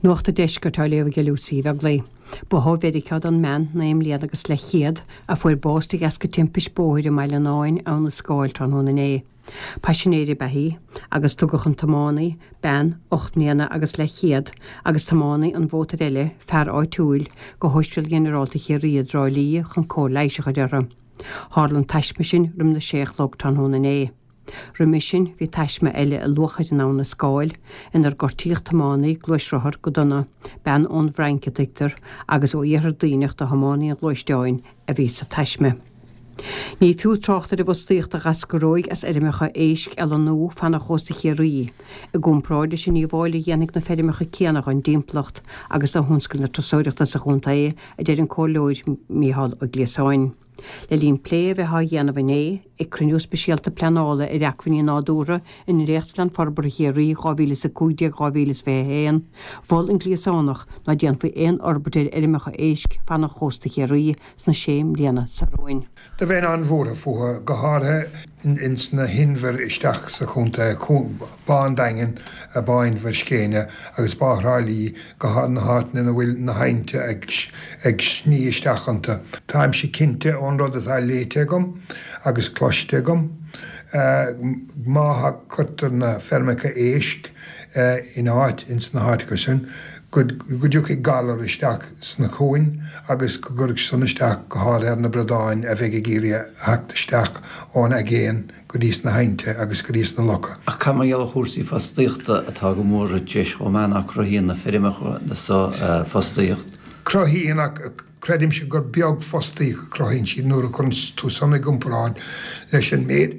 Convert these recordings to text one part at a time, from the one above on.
Nuachta deisgurtá léomh geúsaí bheag lé. Ba hóvéicead an man na imléad agus le chéad a fuair bósta gas go timpis bóid meile náin an na scáil tróna é. Passionéirí behí agus tugachan tamánaí, ben, 8 mbliana agus le chéad agus tamánaí an bhóta eile fear áitiúil go hoispeil generálta chéiríad ráilí chun có leisecha deara. Hálan taisme sin rum na séchlog tróna é. Rumisin hí taisme eile a luchaid ná na scáil inar gortíocht tamánaí gluisrthar go donna ben ón bhreancadictar agus ó dhéar daoineach do hamánaí an gluisteáin a bhí sa taisme. Ní fiú tráchtar i bhstíocht a gascaróig as erimecha éisc eile nó fanna chósta chéirí. I gúmpráide sin ní bháile dhéananig na ferimecha céanach an dímplacht agus a húnscail na trosóireachta sa chunta é a déir an cóleoid míhall ó gléasáin. Le líon plé bheith dhéanamh é ag cruniú speisialta pleanála i reachhaí nádúra in réchtlan forbar chéirí 2015 bhil an gléasánach ná déan faoi éon orbitir erimecha éisc fanna chósta chéirí sna séim líana sa roin. Da bhein an bhóra fuha go háthe in sna hinver isteach sa chunta bán daingen a báin ver scéine agus báthrálí go há na hátain na bhfuil na hainte ag sní isteachanta. Táim si cinnte ónrad atá léite gom agus cloiste gom. Mátha chutar na fermecha éisc in áit in sna háitiga sin go dúch i galar isteach sna chuin agus go gurg san isteach go háir na bradáin a bheith géire heachta isteach ón a géan go dís na hainte agus go dís na locha. A cha geall chósaí fastíochta atá go mór deis ó meánach crohíon na firimecha na fastíocht. Crohíonach credim se gur beag fastíí crohíonn si nuair chun tú sanna gomráid leis an méid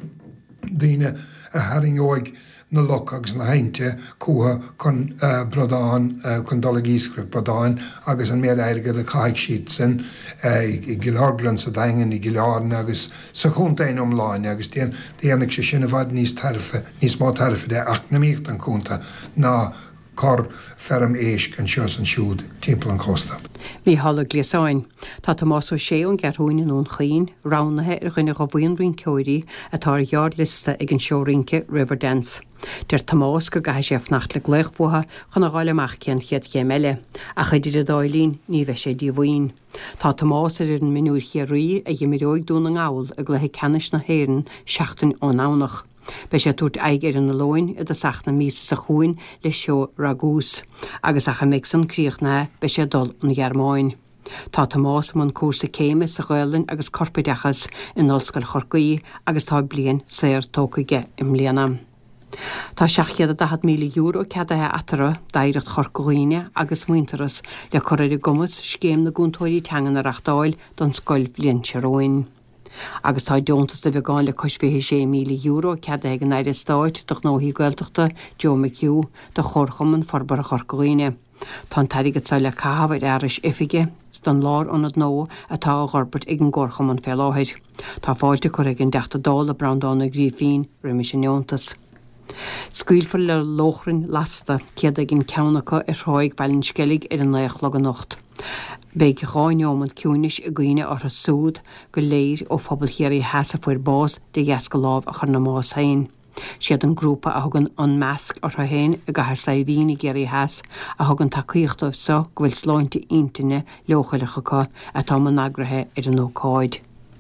daoine a haring óig na loch agus na hainte cuatha chun bradáin chun dul íscrib bradáin agus an méad airige le caiig siad sin i gilthglann sa daingen i gileáin agus sa chuntainn omláin agus déananig sé sinna bhd níos má tarfa de ach na míocht an chunta ná cor ferm éisc an seos an siúd timppla an chosta. Mí halla gléasáin. Tá Tomás ó sé an garthúin ón chaoin, ránathe ar chuine go bhhaonrainn ceirí atá gheard lista ag an seorince Riverdance. Der Tomás go gaith sé fnacht le gléichmhtha chun gáile amachcian chiad chéile, a chuidir a dáilín ní bheith sé dí bhaoin. Tá Tomás ar an minúir chéirí a dhéimiróid dún an gáil a gluthe ceannis na héireann seachtain ón ánach. Be sé tuairt aig ar an na lóin i a seachna mí sa chuin le seo ragús, agus a cha méid san críochna be sé dul an ghearmáin. Tá Tomás man cuasa céime sa ghailinn agus corpaidechas in nolscail chorcaí agus tá blian séir tócaige im léana. Tá 700 míle euro ceadathe atara dairecht chorcaíine agus muinteras le choirí gomas scéim na gúntóirí teangan na rachtáil don scoil blian seróin. Agus tá deontas de bheáin le €6 míle cead ag an éidir stáid do nóí gailteachta Joe McHugh do chorcham an forbar a chorcaíine. Tá taigad sa le cahabhaid airis ifige don lár anad nó atá ghorbert ag an gorcham an felláid. Tá fáilte chu ag an $10 a brandánna gríomhín riimiisiúntas. Scuilfar le lóchrin lasta ciad ag an ceannacha ar thráig bailinn skellig ar an léach le an nocht. Beig gáineom an cúnis a gcuine ar a súd go léir ó phobal chéirí heasa fuair bás de dheasca láb a chur na más hain. Siad an grúpa a thugann an measc ar a héin a gahar sa bhín i géirí heas a thugann tacaíochtamh sa go bhfuil sláinte intaine leochailechacha atá man agrathe ar an ócáid.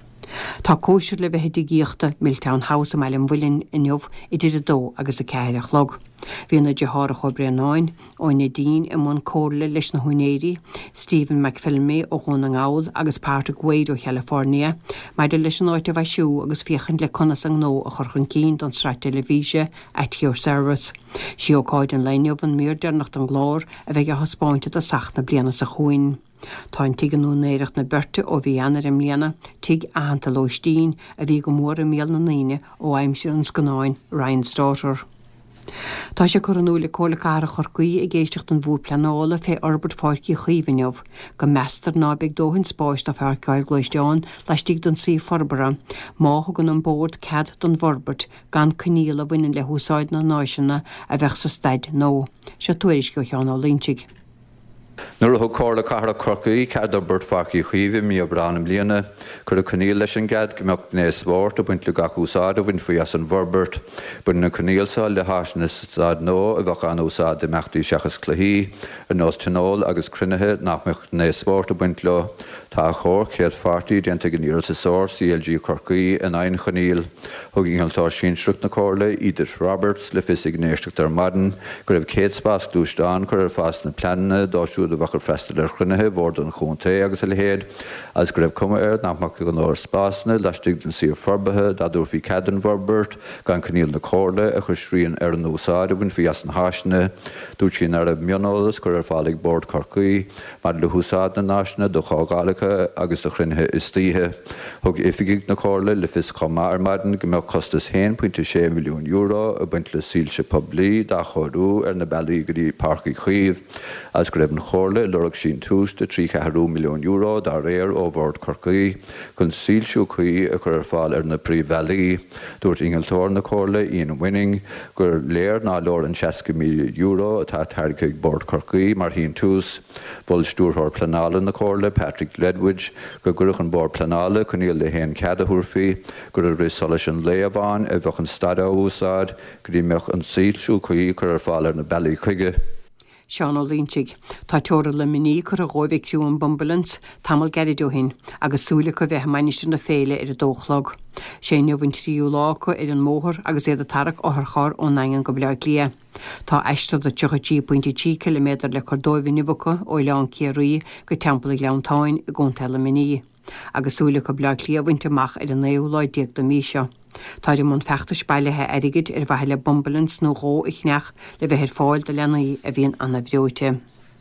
Tá cóisiir le bheith digíochta Milltown House am eilem bhuilinn inniuh idir a dó agus a ceireach log. Bhí na dethra chobrianáin óin na dín i món cóla leis na huinéirí, Stephen McPhilmy ó Ghón an Gáil agus Patrick Wade ó California, maidir leis an áit a bheith siú agus fiochan le conas an nó a chorchan cín don sráid televíse at your service. Si ócáid an leiniuh an mír dearnacht an glár a bheith a hospáinte a sachna bliana sa chuin. Tá an tigan núnéirecht na berte ó bhí anar im líana, tig ahananta loistín a bhí go mór a míl na naine ó aimsir an scanáin Ryan's Daughter. Tá sé choranúla cóla cara chorcaí i ggéisteach an bhúr pleanála fé orbert fáircí chuomhaineh go meastar nábeag dóhann spáist a fearcáil gluisteáin leistíigh don sí forbara, máthgan an bórd cead don Vorbert gan cníal a bhainn le húsáid na náisina a bheith sa staid nó. Se tuairis go cheann ó líntig. Nuair a cóla cara crocaí cead ar burt faci chuomh mí a bránam líana, chur a cníil leis an gad gombeocht néos bhórt a buint le gach úsáid a bhain faoi as an bhorbert, bun na cníilsáil le háisna sáid nó a bheith an úsáid de meachtaí seachas cluí, ar nós tinól agus crunethe nach meocht néos bhórt a buint le tá chóir chéad fartaí déanta gníil sa sór CLG crocaí in ein cníil, thug ingaltá sin strucht na cóla Idir Roberts le fisig néisteach ar madan, gur raibh céad spás dústáin chur ar fás na planna dásúd a bhachar freistal ar chrunnethe bhór don chunta agus a lehéad, as gur raibh cuma nachmach go nóir spásna leistigh den sír forbathe da dúr bhí ceadan Bhorbert gan cníil na cóla a chur sríonn ar an úsáid a bhain fí as an háisna, dúirt sin ar a mionolalas gur ar fálaigh bord Corcaí, mar le húsáid na náisna do chágálacha agus do chrunnethe istíthe, thug ifigigh na cóla le fis chomá ar madan go mbeadh costas 1.6 milliún euro a buint le sílse poblí dá chorú ar na bailí go dtí parcaí chuomh, as go raibh na chóla lorach sin tús de 3.2 milliún euro dá réir ó bhord Corcaí chun sílseú chuí a chur ar fáil ar na príomhhealaí, dúirt ingaltóir na cóla Ian Winning gur léir ná leor an 60 milliún euro atá tarcaigh bord Corcaí mar híon tús, bhil stúrthóir planála na cóla Patrick Ledwidge go gurach an bord planála chuníil le héon cead a thuairfaí gur a rís solas an léamháin a bheith an stada úsáid go dtí meoch an sílseú chuí chur ar fáil ar na bailí chuige. Seán ó Líntig, tá teora le miní chur a ghóibh ciúin bombalans tamil geiridúhin agus súla go bheith mainiste na féile ar a dóchlog. sé neomhain tríú lácha ar an móthir agus éad a tarach áthchar ó nain go bleag lia. Tá eiste do 10.2 km le chudóibh nimhacha ó leán Ciarí go teampla Leantáin i gcóntaile miní. Agus súla go bleag lia bhainte amach ar an néúláid déag do míseo. Tá de mún feachtas bailithe airigid ar bhaithe le bombalans nó ró i chneach le bheithir fáil de lenaí a bhíon anna bhreoite.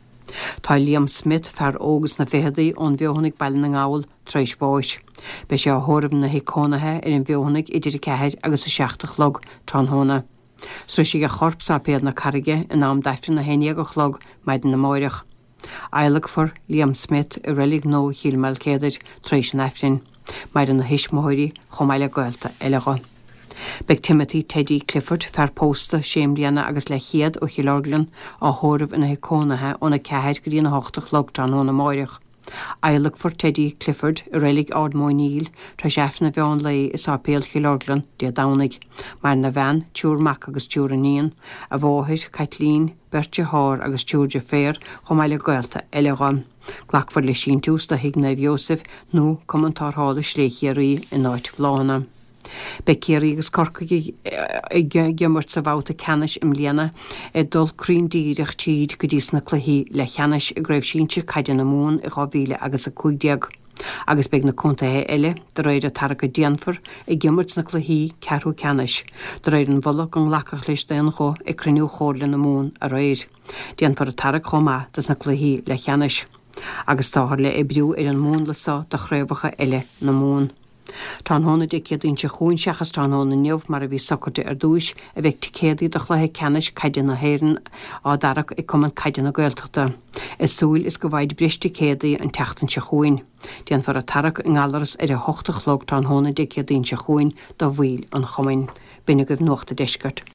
Tá Liam Smith fear ógus na féhadaí ón bheohannig bailin na ngáil treis bháis. Be sé thormh na hicónathe ar an bheohannig idir ceithid agus a 60 log trónthóna. Sú si a chorp sapéad na carige in nám deifrin na héine go chlog maidin na máireach. Eileach for Liam Smith i rilig nó hílmeil céidir treis nefrin. Maidin na hismóirí chomáile gailta eilecha. Beg Timothy Teddy Clifford fear pósta séimlíanana agus le chiad ó Chilorglan á thormh ina hicónathe óna ceithid go dtí na 8 log trónthóna máireach. Eileach for Teddy Clifford i rilig Ardmór Níl tá seafna bheán lei is ápéal Chilorglan dé dánig, mar na bhean túrmach agus túraníon a bmhóthir Caitlín Bertje Hár agus túrde fér chomáile gailta eileán. Ghlachfar le sin tús de Hignaibh Joseph nó commentárthála sléchiarí in áit bhlána. Be Ciarí agus Corcaí gimmart sa bhálta ceannis im líana dul crin díireach tíd go dtí na cluichí le cheannis i gréibh sínte caiide na mún i 2015 agus a 15. Agus beag na contathe eile de réid a tarcha déanfar i gimmart na cluichí cearú ceannis, de réid an bhulach an lacach leis déan cho i cruniú chóirla na mún a réid. Déanfar a tarach chomá das na cluichí le cheannis. Agus táthir le ibriú ar an mún le sa de chréibhacha eile na mún. Tá hóna de céadún se chuún seachas tá hóna neomh mar a bhí socrte ar dúis a bheith céadaí do chluthe ceannis caiide na héireann á darach i cuman caiide na gailteachta. Is súil is go bhaid briste céadaí an teachtain se chuin. Déan far a tarach in gálaras ar a 8 log tá hóna de céadún se chuin do bhil an chomain. Bine goibh nuachta deisgart.